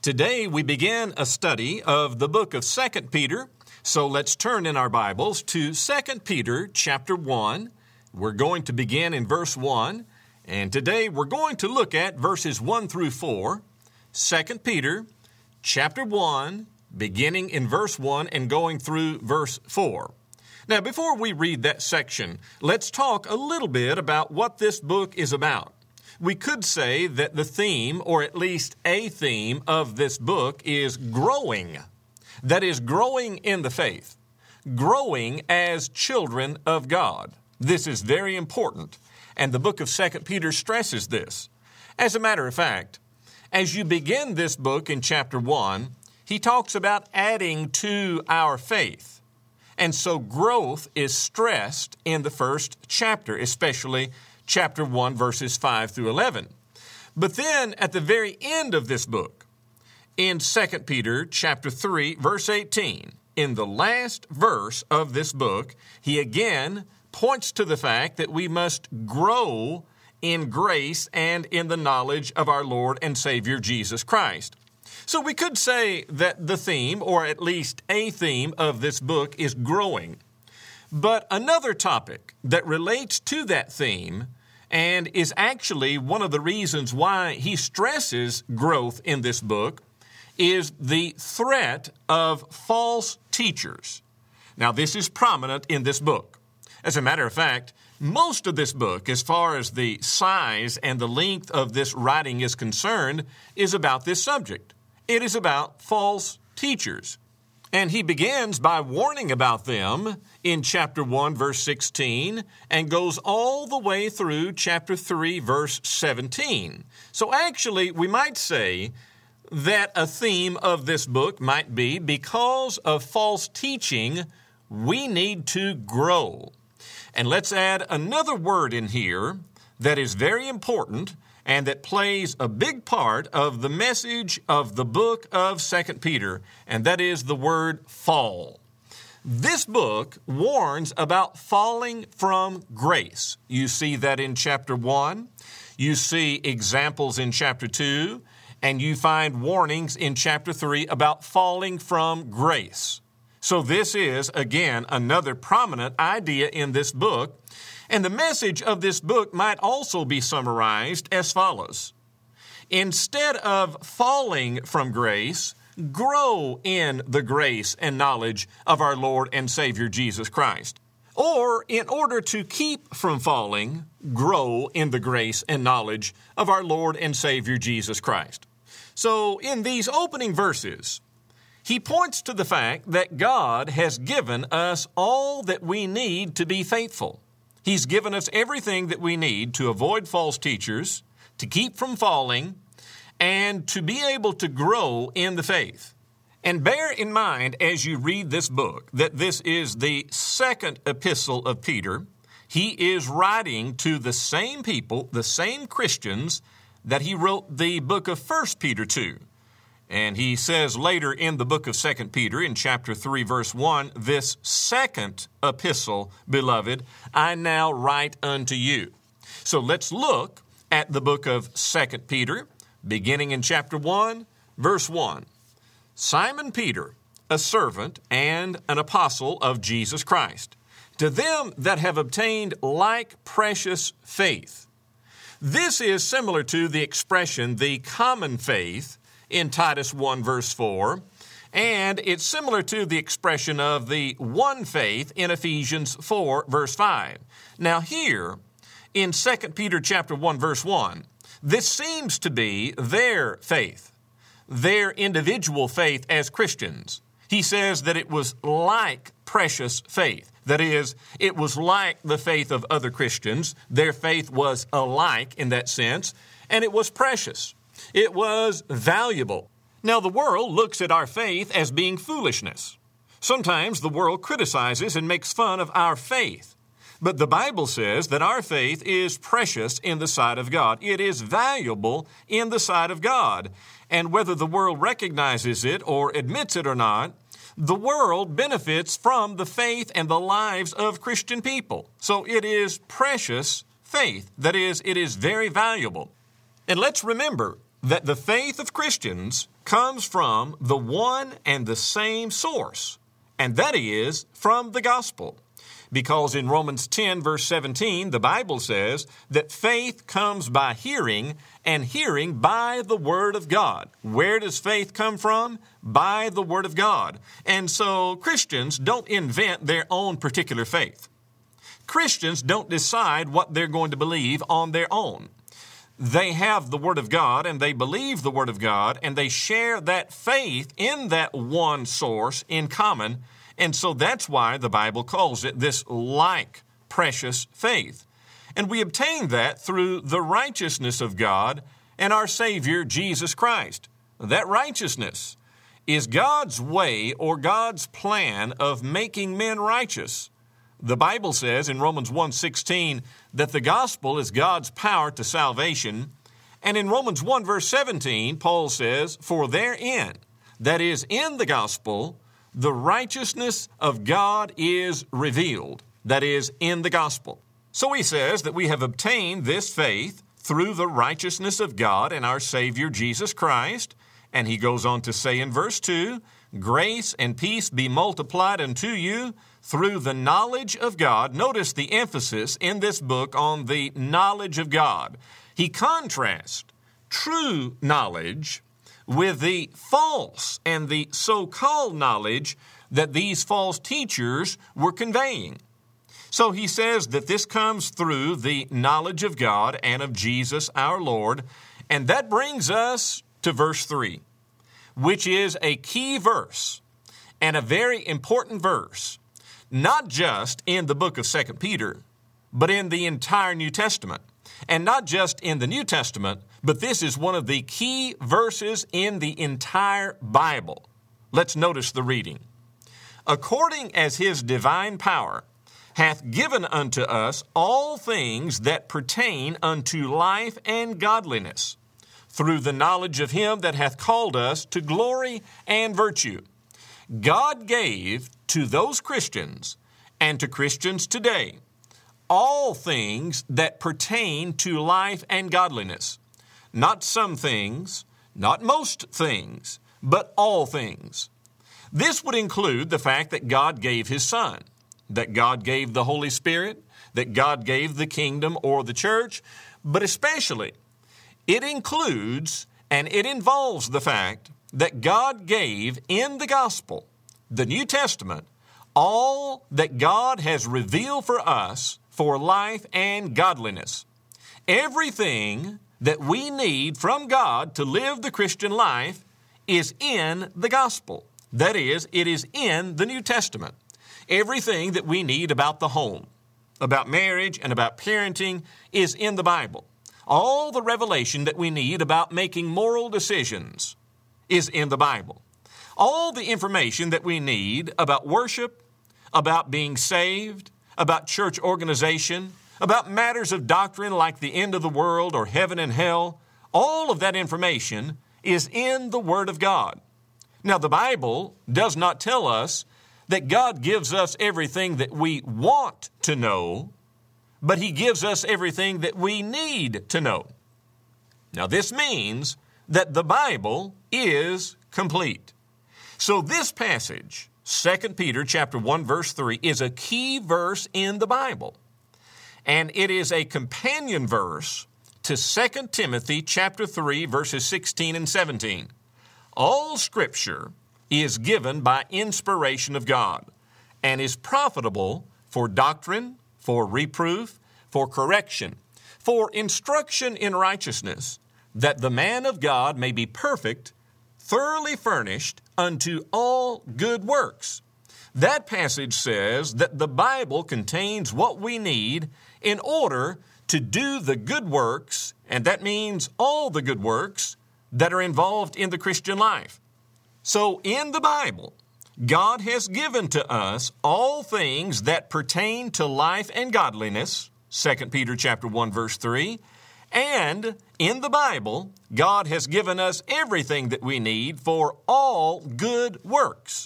Today we begin a study of the book of 2 Peter. So let's turn in our Bibles to 2 Peter chapter 1. We're going to begin in verse 1. And today we're going to look at verses 1 through 4. 2 Peter chapter 1, beginning in verse 1 and going through verse 4. Now, before we read that section, let's talk a little bit about what this book is about. We could say that the theme, or at least a theme of this book, is growing. That is, growing in the faith. Growing as children of God. This is very important, and the book of 2 Peter stresses this. As a matter of fact, as you begin this book in chapter 1, he talks about adding to our faith. And so growth is stressed in the first chapter, especially chapter 1, verses 5 through 11. But then at the very end of this book, in 2 Peter chapter 3, verse 18, in the last verse of this book, he again points to the fact that we must grow in grace and in the knowledge of our Lord and Savior Jesus Christ. So we could say that the theme, or at least a theme of this book, is growing. But another topic that relates to that theme and is actually one of the reasons why he stresses growth in this book is the threat of false teachers. Now, this is prominent in this book. As a matter of fact, most of this book, as far as the size and the length of this writing is concerned, is about this subject. It is about false teachers. And he begins by warning about them in chapter 1, verse 16, and goes all the way through chapter 3, verse 17. So actually, we might say that a theme of this book might be, because of false teaching, we need to grow. And let's add another word in here that is very important and that plays a big part of the message of the book of 2 Peter, and that is the word fall. This book warns about falling from grace. You see that in chapter 1. You see examples in chapter 2, and you find warnings in chapter 3 about falling from grace. So this is, again, another prominent idea in this book. And the message of this book might also be summarized as follows. Instead of falling from grace, grow in the grace and knowledge of our Lord and Savior Jesus Christ. Or, in order to keep from falling, grow in the grace and knowledge of our Lord and Savior Jesus Christ. So, in these opening verses, he points to the fact that God has given us all that we need to be faithful. He's given us everything that we need to avoid false teachers, to keep from falling, and to be able to grow in the faith. And bear in mind as you read this book that this is the second epistle of Peter. He is writing to the same people, the same Christians, that he wrote the book of 1 Peter to. And he says later in the book of 2 Peter, in chapter 3, verse 1, this second epistle, beloved, I now write unto you. So let's look at the book of 2 Peter, beginning in chapter 1, verse 1. Simon Peter, a servant and an apostle of Jesus Christ, to them that have obtained like precious faith. This is similar to the expression, the common faith, in Titus 1, verse 4, and it's similar to the expression of the one faith in Ephesians 4, verse 5. Now here, in 2 Peter chapter 1, verse 1, this seems to be their faith, their individual faith as Christians. He says that it was like precious faith. That is, it was like the faith of other Christians. Their faith was alike in that sense, and it was precious. It was valuable. Now, the world looks at our faith as being foolishness. Sometimes the world criticizes and makes fun of our faith. But the Bible says that our faith is precious in the sight of God. It is valuable in the sight of God. And whether the world recognizes it or admits it or not, the world benefits from the faith and the lives of Christian people. So it is precious faith. That is, it is very valuable. And let's remember that the faith of Christians comes from the one and the same source, and that is from the gospel. Because in Romans 10, verse 17, the Bible says that faith comes by hearing, and hearing by the Word of God. Where does faith come from? By the Word of God. And so Christians don't invent their own particular faith. Christians don't decide what they're going to believe on their own. They have the Word of God, and they believe the Word of God, and they share that faith in that one source in common. And so that's why the Bible calls it this like precious faith. And we obtain that through the righteousness of God and our Savior, Jesus Christ. That righteousness is God's way or God's plan of making men righteous. The Bible says in Romans 1:16 that the gospel is God's power to salvation. And in Romans 1 verse 17, Paul says, for therein, that is in the gospel, the righteousness of God is revealed, that is, in the gospel. So he says that we have obtained this faith through the righteousness of God and our Savior Jesus Christ. And he goes on to say in verse 2, grace and peace be multiplied unto you through the knowledge of God. Notice the emphasis in this book on the knowledge of God. He contrasts true knowledge with the false and the so-called knowledge that these false teachers were conveying. So he says that this comes through the knowledge of God and of Jesus our Lord. And that brings us to verse 3, which is a key verse and a very important verse, not just in the book of 2 Peter, but in the entire New Testament. And not just in the New Testament, but this is one of the key verses in the entire Bible. Let's notice the reading. According as his divine power hath given unto us all things that pertain unto life and godliness, through the knowledge of him that hath called us to glory and virtue. God gave to those Christians and to Christians today all things that pertain to life and godliness. Not some things, not most things, but all things. This would include the fact that God gave his Son, that God gave the Holy Spirit, that God gave the kingdom or the church, but especially it includes and it involves the fact that God gave in the gospel, the New Testament, all that God has revealed for us for life and godliness. Everything that we need from God to live the Christian life is in the gospel. That is, it is in the New Testament. Everything that we need about the home, about marriage, and about parenting is in the Bible. All the revelation that we need about making moral decisions is in the Bible. All the information that we need about worship, about being saved, about church organization, about matters of doctrine like the end of the world or heaven and hell, all of that information is in the Word of God. Now, the Bible does not tell us that God gives us everything that we want to know, but he gives us everything that we need to know. Now, this means that the Bible is complete. So this passage, 2 Peter chapter 1, verse 3, is a key verse in the Bible. And it is a companion verse to 2 Timothy chapter 3, verses 16 and 17. All Scripture is given by inspiration of God and is profitable for doctrine, for reproof, for correction, for instruction in righteousness, that the man of God may be perfect, thoroughly furnished unto all good works. That passage says that the Bible contains what we need in order to do the good works, and that means all the good works that are involved in the Christian life. So in the Bible, God has given to us all things that pertain to life and godliness, 2 Peter chapter 1, verse 3, and in the Bible, God has given us everything that we need for all good works.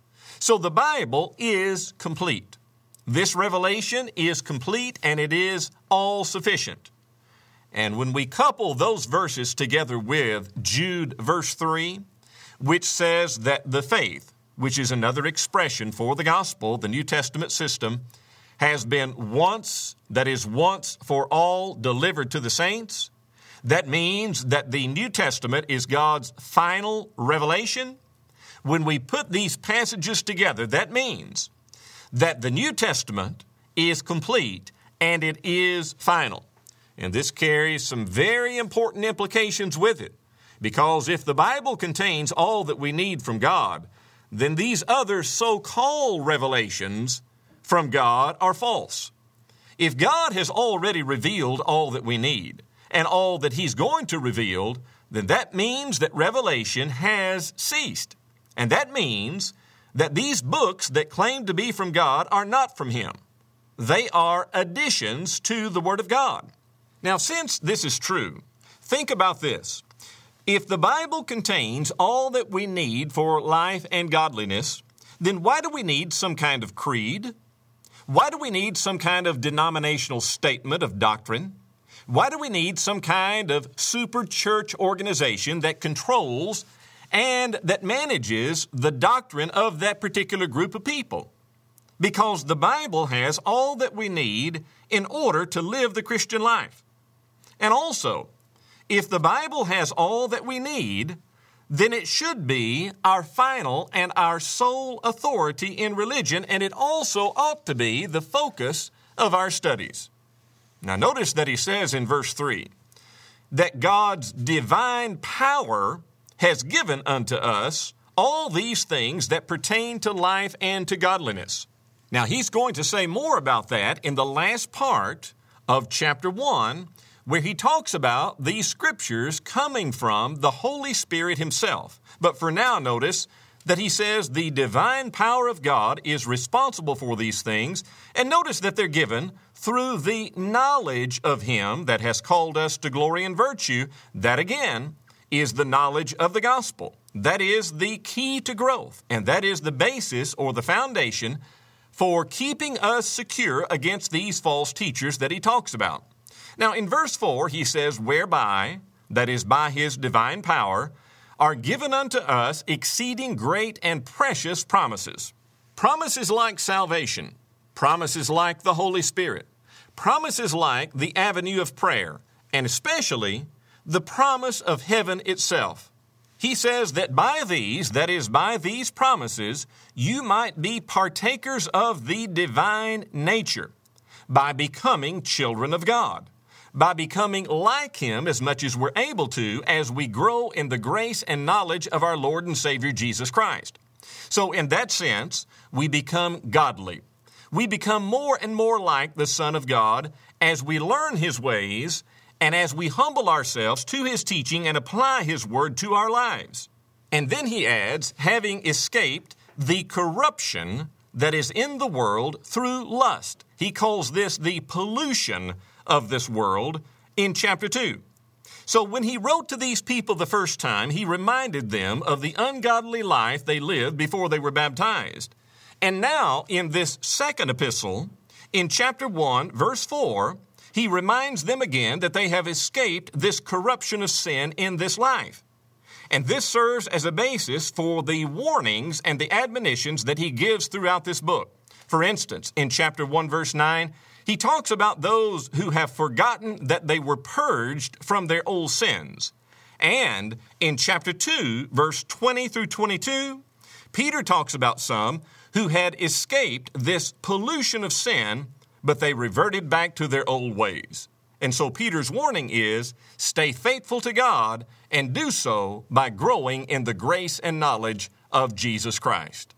So the Bible is complete. This revelation is complete and it is all sufficient. And when we couple those verses together with Jude verse 3, which says that the faith, which is another expression for the gospel, the New Testament system, has been once, that is once for all, delivered to the saints. That means that the New Testament is God's final revelation. When we put these passages together, that means that the New Testament is complete and it is final. And this carries some very important implications with it, because if the Bible contains all that we need from God, then these other so-called revelations from God are false. If God has already revealed all that we need and all that He's going to reveal, then that means that revelation has ceased. And that means that these books that claim to be from God are not from Him. They are additions to the Word of God. Now, since this is true, think about this. If the Bible contains all that we need for life and godliness, then why do we need some kind of creed? Why do we need some kind of denominational statement of doctrine? Why do we need some kind of super church organization that controls and that manages the doctrine of that particular group of people? Because the Bible has all that we need in order to live the Christian life. And also, if the Bible has all that we need, then it should be our final and our sole authority in religion, and it also ought to be the focus of our studies. Now notice that he says in verse 3 that God's divine power has given unto us all these things that pertain to life and to godliness. Now he's going to say more about that in the last part of chapter 1, where he talks about these scriptures coming from the Holy Spirit Himself. But for now, notice that he says the divine power of God is responsible for these things, and notice that they're given through the knowledge of Him that has called us to glory and virtue. That again is the knowledge of the gospel. That is the key to growth, and that is the basis or the foundation for keeping us secure against these false teachers that he talks about. Now, in verse 4, he says, whereby, that is by His divine power, are given unto us exceeding great and precious promises. Promises like salvation, promises like the Holy Spirit, promises like the avenue of prayer, and especially the promise of heaven itself. He says that by these, that is by these promises, you might be partakers of the divine nature by becoming children of God, by becoming like Him as much as we're able to as we grow in the grace and knowledge of our Lord and Savior Jesus Christ. So in that sense, we become godly. We become more and more like the Son of God as we learn His ways and as we humble ourselves to His teaching and apply His word to our lives. And then he adds, having escaped the corruption that is in the world through lust. He calls this the pollution of this world in chapter 2. So when he wrote to these people the first time, he reminded them of the ungodly life they lived before they were baptized. And now in this second epistle, in chapter 1, verse 4, he reminds them again that they have escaped this corruption of sin in this life. And this serves as a basis for the warnings and the admonitions that he gives throughout this book. For instance, in chapter 1, verse 9, he talks about those who have forgotten that they were purged from their old sins. And in chapter 2, verse 20 through 22, Peter talks about some who had escaped this pollution of sin, but they reverted back to their old ways. And so Peter's warning is, stay faithful to God and do so by growing in the grace and knowledge of Jesus Christ.